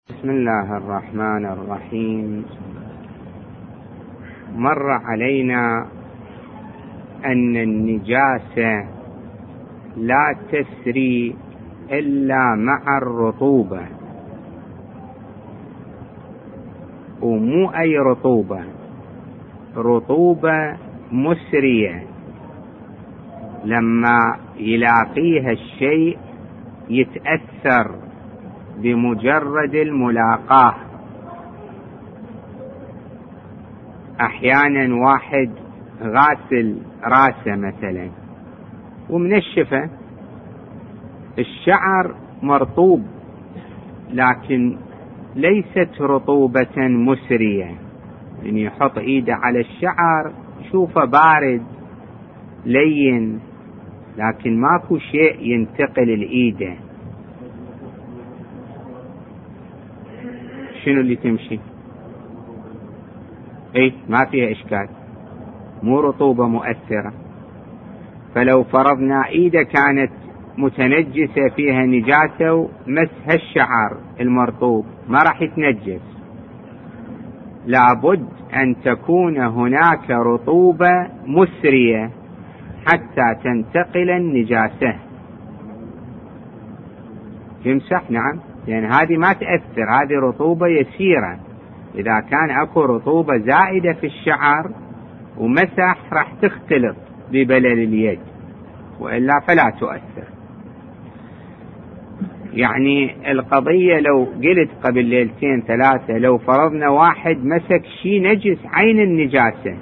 بسم الله الرحمن الرحيم. مر علينا أن النجاسة لا تسري إلا مع الرطوبة، ومو أي رطوبة، رطوبة مسرية، لما يلاقيها الشيء يتأثر بمجرد الملاقاة. أحيانا واحد غاسل راسه مثلا ومنشفه، الشعر مرطوب لكن ليست رطوبة مسرية، يعني يحط ايده على الشعر يشوفه بارد لين، لكن ماكو شيء ينتقل الايده. شنو اللي تمشي؟ ما فيها اشكال، مو رطوبة مؤثرة. فلو فرضنا ايده كانت متنجسة فيها نجاسة ومسها الشعر المرطوب ما راح يتنجس، لابد ان تكون هناك رطوبة مسرية حتى تنتقل النجاسة. يمسح، نعم، لأن هذه ما تأثر، هذه رطوبة يسيرة. إذا كان أكو رطوبة زائدة في الشعر ومسح راح تختلط ببلل اليد، وإلا فلا تؤثر. يعني القضية لو قلت قبل ليلتين ثلاثة، لو فرضنا واحد مسك شيء نجس عين النجاسة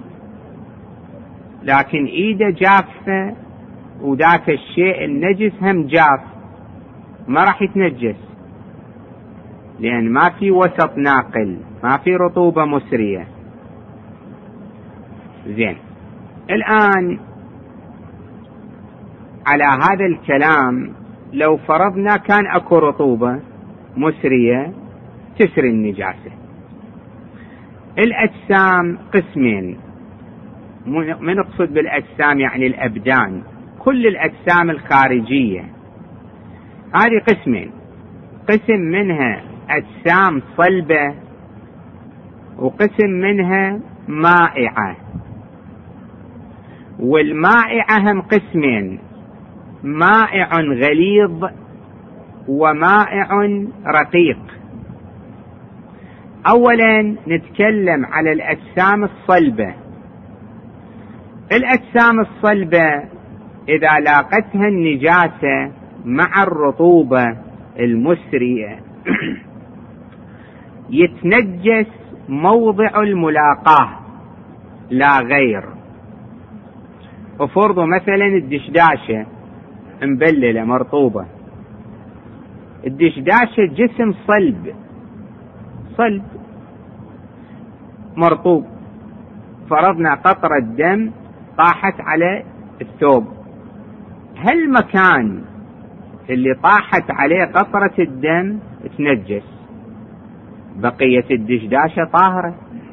لكن إيده جافة وذاك الشيء النجس هم جاف، ما راح يتنجس، لأن ما في وسط ناقل، ما في رطوبة مسرية. زين، الآن على هذا الكلام لو فرضنا كان أكو رطوبة مسرية تسري النجاسة. الأجسام قسمين، من نقصد بالأجسام يعني الأبدان، كل الأجسام الخارجية هذه قسمين، قسم منها أجسام صلبة وقسم منها مائعة. والمائعة هم قسمين، مائع غليظ ومائع رقيق. أولا نتكلم على الأجسام الصلبة. الأجسام الصلبة إذا لاقتها النجاسة مع الرطوبة المسرية يتنجس موضع الملاقاة لا غير. وفرضوا مثلا الدشداشة مبللة مرطوبة، الدشداشة جسم صلب مرطوب، فرضنا قطرة دم طاحت على الثوب، هالمكان اللي طاحت عليه قطرة الدم تنجس، بقية الدشداشة طاهرة.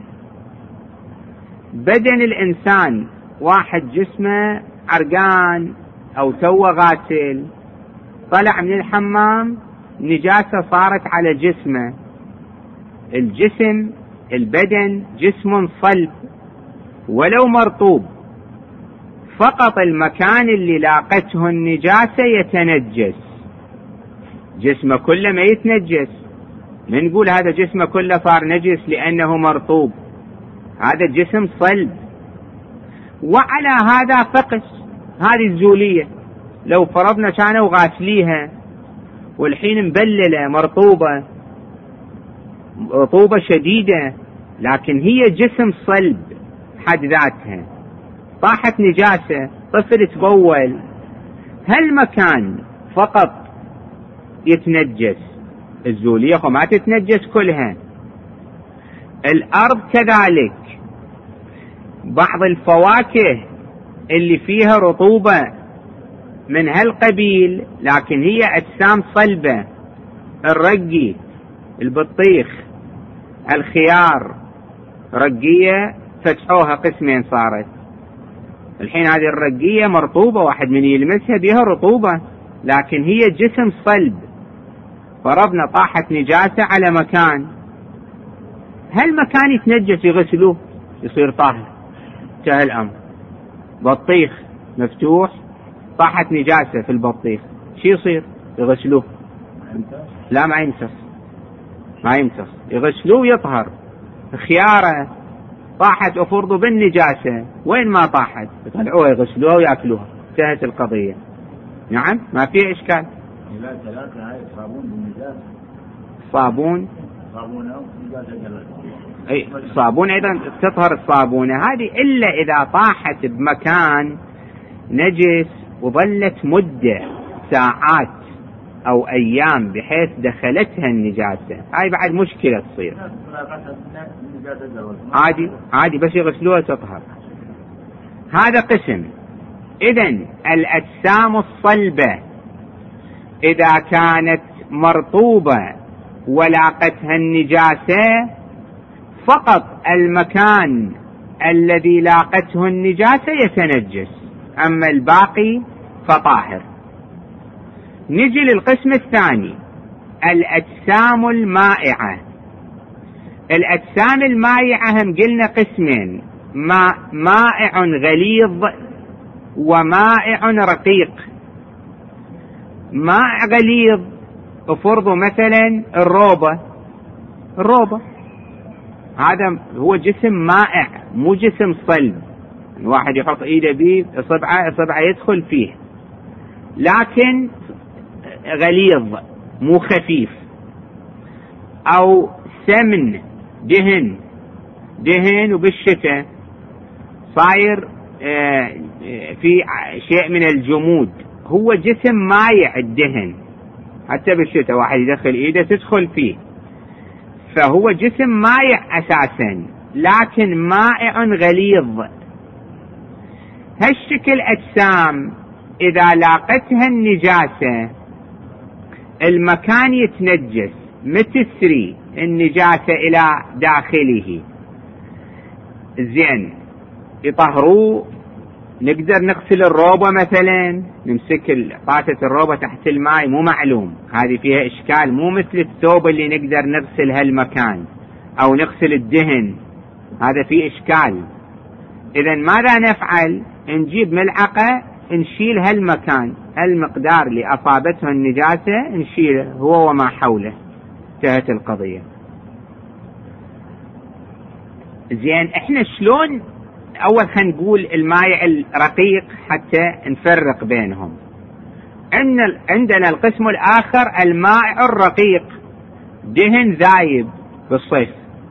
بدن الإنسان، واحد جسمه عرقان أو توه غاسل، طلع من الحمام نجاسة صارت على جسمه، الجسم البدن جسم صلب ولو مرطوب، فقط المكان اللي لاقته النجاسة يتنجس، جسمه كله ما يتنجس. من نقول هذا جسمه كله صار نجس لأنه مرطوب، هذا جسم صلب. وعلى هذا فقس هذه الزولية، لو فرضنا كانوا غاسليها والحين مبللة مرطوبة رطوبة شديدة، لكن هي جسم صلب حد ذاتها، طاحت نجاسة، طفل تبول، هالمكان فقط يتنجس، الزولية وما تتنجس كلها. الأرض كذلك، بعض الفواكه اللي فيها رطوبة من هالقبيل لكن هي أجسام صلبة، الرقي، البطيخ، الخيار، رقية فتحوها قسمين صارت، الحين هذه الرقية مرطوبة، واحد من يلمسها بها رطوبة لكن هي جسم صلب، فرضنا طاحت نجاسة على مكان، هالمكان يتنجس يغسلوه يصير طاهر. انتهى الأمر. بطيخ مفتوح طاحت نجاسة في البطيخ، شو يصير؟ يغسلوه. لا ما يمتص، يغسلوه يطهر. خيارة طاحت أفرضوا بالنجاسة، وين ما طاحت يطلعوها يغسلوها ويأكلوها، انتهت القضية. نعم ما فيه إشكال. صابون أي صابون أيضا تطهر الصابونة هذه، إلا إذا طاحت بمكان نجس وظلت مدة ساعات أو أيام بحيث دخلتها النجاسة، هاي بعد مشكلة تصير. عادي بس يغسلوها تطهر. هذا قسم. إذن الأجسام الصلبة إذا كانت مرطوبة ولاقتها النجاسة فقط المكان الذي لاقته النجاسة يتنجس، أما الباقي فطاهر. نجي للقسم الثاني، الأجسام المائعة. الأجسام المائعة هم قلنا قسمين، مائع غليظ ومائع رقيق. مائع غليظ افرضوا مثلا الروبة هذا هو جسم مائع مو جسم صلب، الواحد يحط ايده بيه اصبعه يدخل فيه، لكن غليظ مو خفيف. او سمن دهن وبالشتاء صاير في شيء من الجمود، هو جسم مايع الدهن، حتى بالشتاء واحد يدخل ايده تدخل فيه، فهو جسم مايع اساسا لكن مائع غليظ. هالشكل اجسام اذا لاقتها النجاسة المكان يتنجس، متسري النجاسة الى داخله. زين يطهروه. نقدر نغسل الروبة مثلا، نمسك طاسة الروبة تحت الماء، مو معلوم، هذه فيها إشكال، مو مثل الثوب اللي نقدر نغسل هالمكان أو نغسل الدهن، هذا فيه إشكال. إذن ماذا نفعل؟ نجيب ملعقة نشيل هالمكان، المقدار اللي أصابته النجاسة نشيله هو وما حوله، انتهت القضية. زين احنا شلون اول خلينا نقول المائع الرقيق حتى نفرق بينهم. عندنا القسم الاخر المائع الرقيق، دهن ذايب بالصيف،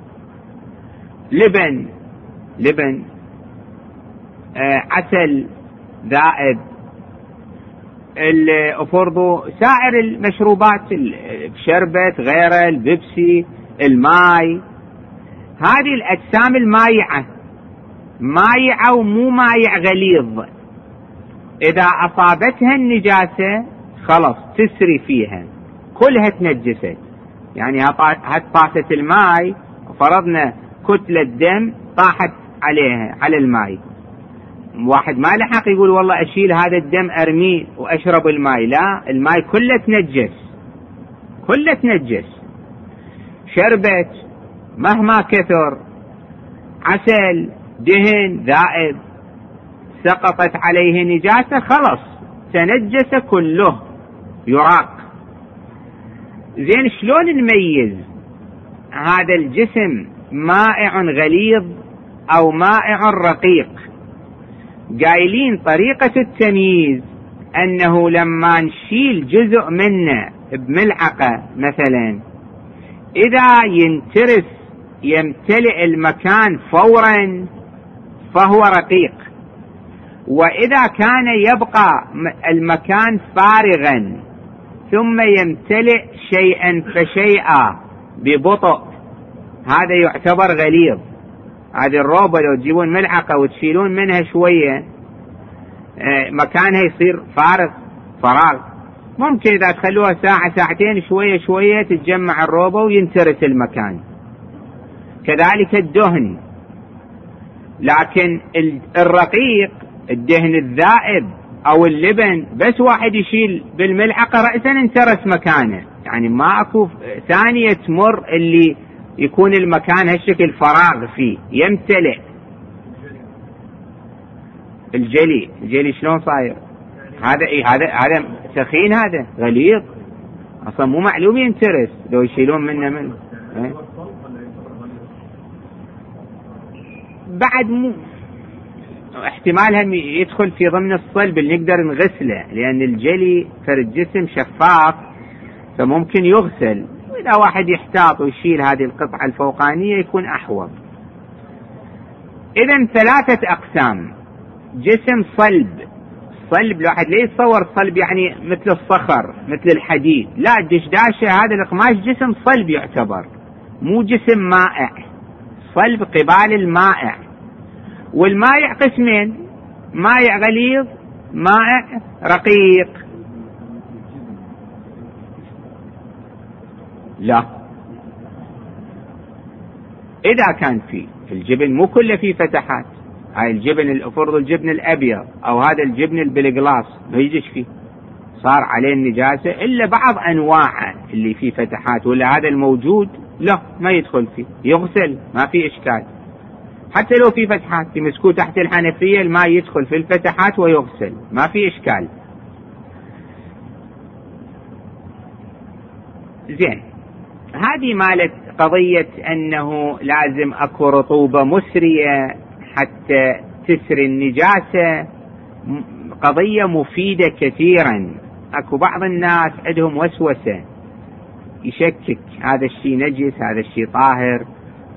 لبن عسل ذائب، فرضوا سائر المشروبات، الشربت غيره، البيبسي، الماي، هذه الأجسام المائعة، مائعة ومو مائع غليظ، إذا أصابتها النجاسة خلص تسري فيها كلها تنجست. يعني طاسة الماء فرضنا كتلة دم طاحت عليها على الماء، واحد ما لحق يقول والله أشيل هذا الدم أرميه وأشرب الماء، لا، الماء كله تنجس. شربت مهما كثر، عسل، دهن ذائب، سقطت عليه نجاسة خلص تنجس كله، يراق. زين شلون نميز هذا الجسم مائع غليظ أو مائع رقيق؟ قايلين طريقة التمييز أنه لما نشيل جزء منه بملعقة مثلا، إذا يمتلئ المكان فورا فهو رقيق، وإذا كان يبقى المكان فارغا ثم يمتلئ شيئا فشيئا ببطء هذا يعتبر غليظ. هذه الروبة لو تجيبون ملعقة وتشيلون منها شوية مكانها يصير فراغ، ممكن إذا تخلوها ساعة ساعتين شوية شوية تتجمع الروبة وينترس المكان. كذلك الدهن، لكن الرقيق الدهن الذائب او اللبن بس واحد يشيل بالملعقة رأسا انترس مكانه، يعني ما اكو ثانية تمر اللي يكون المكان هالشكل فراغ فيه يمتلئ. الجلي شلون صاير؟ هذا سخين، هذا غليظ اصلا مو معلوم ينترس لو يشيلون منه بعد مو احتمال هم يدخل في ضمن الصلب اللي نقدر نغسله، لان الجلي فرد جسم شفاف فممكن يغسل، واذا واحد يحتاط ويشيل هذه القطعة الفوقانية يكون احوط. اذا 3 اقسام: جسم صلب. صلب الواحد لا يتصور صلب يعني مثل الصخر مثل الحديد، لا، الدشداشة هذا القماش جسم صلب يعتبر، مو جسم مائع. صلب قبال المائع، والمائع قسمين: مائع غليظ، مائع رقيق. لا، إذا كان في الجبن مو كله فيه فتحات، هاي الجبن فرض الجبن الأبيض أو هذا الجبن البلغلاس ما يجيش فيه، صار عليه النجاسة، إلا بعض أنواعه اللي فيه فتحات ولا هذا الموجود لا ما يدخل فيه، يغسل ما في إشكال. حتى لو في فتحات يمسكوه تحت الحنفية الماء يدخل في الفتحات ويغسل ما في إشكال. زين، هذه مالت قضية أنه لازم أكو رطوبة مسرية حتى تسري النجاسة، قضية مفيدة كثيرا. أكو بعض الناس عندهم وسوسة، يشكك هذا الشيء نجس هذا الشيء طاهر.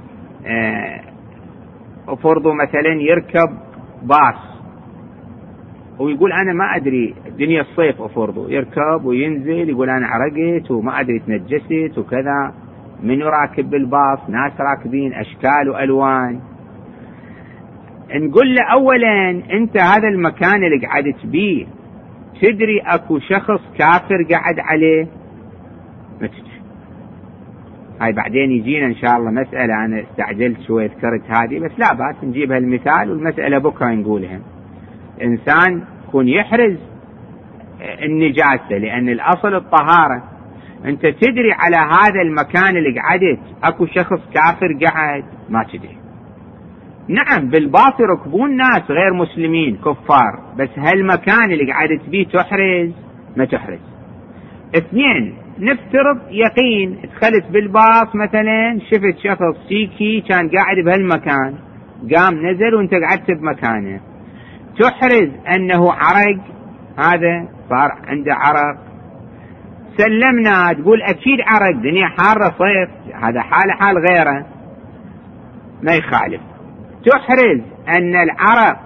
أفرضوا مثلا يركب باص ويقول أنا ما أدري، دنيا الصيف أفرضوا يركب وينزل يقول أنا عرقت وما أدري تنجست وكذا. من راكب بالباص ناس راكبين أشكال وألوان. نقول له أولا أنت هذا المكان اللي قعدت بيه تدري أكو شخص كافر قعد عليه؟ ما تدري. هاي بعدين يجينا إن شاء الله مسألة، أنا استعجلت شوية ذكرت هذه بس لا بأس نجيبها المثال والمسألة بكرة نقولها. إنسان يكون يحرز النجاسة لأن الأصل الطهارة. أنت تدري على هذا المكان اللي قعدت أكو شخص كافر قعد؟ ما تدري. نعم بالباص يركبون ناس غير مسلمين كفار، بس هالمكان اللي قعدت بيه تحرز؟ ما تحرز. 2، نفترض يقين دخلت بالباص مثلا شفت شخص سيكي كان قاعد بهالمكان، قام نزل وانت قعدت بمكانه، تحرز انه عرق، هذا صار عنده عرق، سلمنا تقول اكيد عرق، دنيا حارة صيف، هذا حال غيره ما يخالف. تحرز ان العرق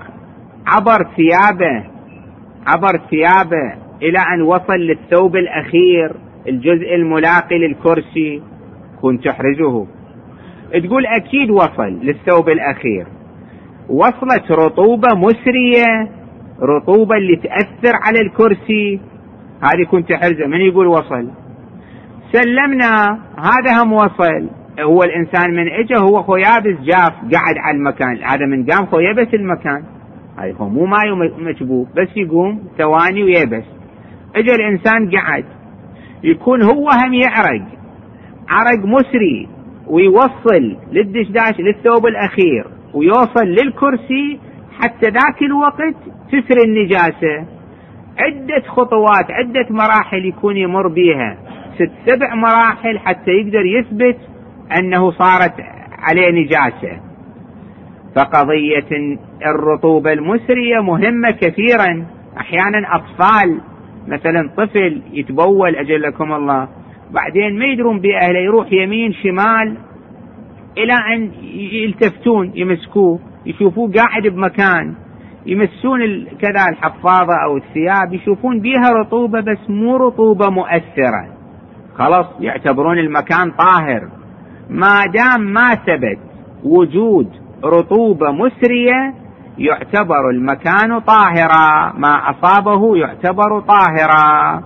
عبر ثيابه الى ان وصل للثوب الاخير، الجزء الملاقي للكرسي، كنت تحرزه. تقول اكيد وصل للثوب الاخير. وصلت رطوبة مسرية، رطوبة اللي تأثر على الكرسي، هذه كنت تحرزه. من يقول وصل؟ سلمنا هذا هم وصل. هو الإنسان من اجى هو خويابس جاف قاعد على المكان، هذا من قام خويبس المكان، هذا هو مو ماي مشبوب بس يقوم ثواني ويبس. اجى الإنسان قاعد، يكون هو هم يعرق عرق مسري ويوصل للدشداش للثوب الأخير ويوصل للكرسي، حتى ذاك الوقت تسري النجاسة. عدة خطوات عدة مراحل يكون يمر بيها، 6-7 مراحل حتى يقدر يثبت أنه صارت عليه نجاسة. فقضية الرطوبة المسرية مهمة كثيرا. أحيانا أطفال مثلا طفل يتبول أجلكم الله، بعدين ما يدرون بأهله، يروح يمين شمال إلى أن يلتفتون يمسكوه، يشوفوه قاعد بمكان، يمسون كذا الحفاضة أو الثياب يشوفون بيها رطوبة بس مو رطوبة مؤثرة، خلاص يعتبرون المكان طاهر. ما دام ما ثبت وجود رطوبة مسرية يعتبر المكان طاهرا، ما أصابه يعتبر طاهرا.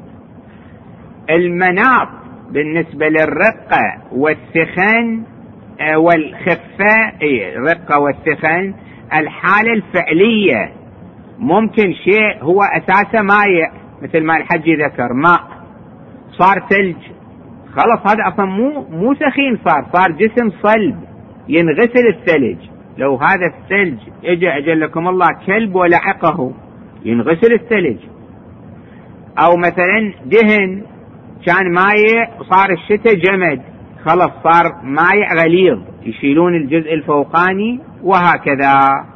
المناط بالنسبة للرقة والثخن والخفة الرقة والثخن الحالة الفعلية. ممكن شيء هو أساسا مايع مثل ما الحج ذكر، ماء صار ثلج، خلص هذا أصلا مو سخين، صار جسم صلب ينغسل الثلج. لو هذا الثلج أجل لكم الله كلب ولعقه ينغسل الثلج. أو مثلا دهن كان مايع وصار الشتاء جمد، خلص صار مايع غليظ، يشيلون الجزء الفوقاني وهكذا.